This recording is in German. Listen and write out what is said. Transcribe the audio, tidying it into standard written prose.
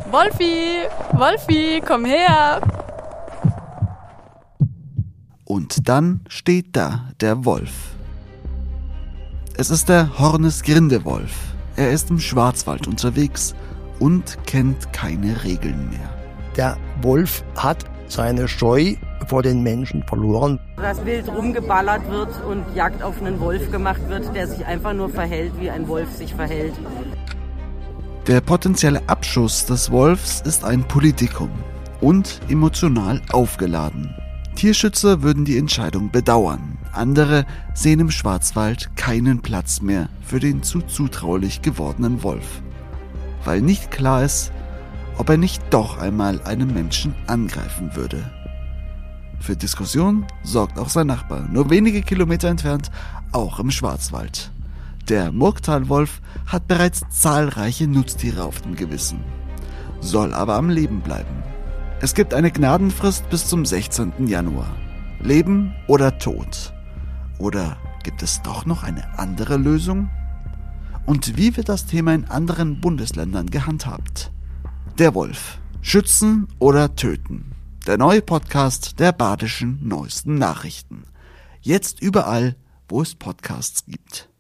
Wolfi, Wolfi, komm her! Und dann steht da der Wolf. Es ist der Hornes-Grindewolf. Er ist im Schwarzwald unterwegs und kennt keine Regeln mehr. Der Wolf hat seine Scheu vor den Menschen verloren. Dass wild rumgeballert wird und Jagd auf einen Wolf gemacht wird, der sich einfach nur verhält, wie ein Wolf sich verhält. Der potenzielle Abschuss des Wolfs ist ein Politikum und emotional aufgeladen. Tierschützer würden die Entscheidung bedauern. Andere sehen im Schwarzwald keinen Platz mehr für den zu zutraulich gewordenen Wolf, weil nicht klar ist, ob er nicht doch einmal einen Menschen angreifen würde. Für Diskussion sorgt auch sein Nachbar, nur wenige Kilometer entfernt, auch im Schwarzwald. Der Murgtalwolf hat bereits zahlreiche Nutztiere auf dem Gewissen, soll aber am Leben bleiben. Es gibt eine Gnadenfrist bis zum 16. Januar. Leben oder Tod? Oder gibt es doch noch eine andere Lösung? Und wie wird das Thema in anderen Bundesländern gehandhabt? Der Wolf. Schützen oder töten? Der neue Podcast der Badischen Neuesten Nachrichten. Jetzt überall, wo es Podcasts gibt.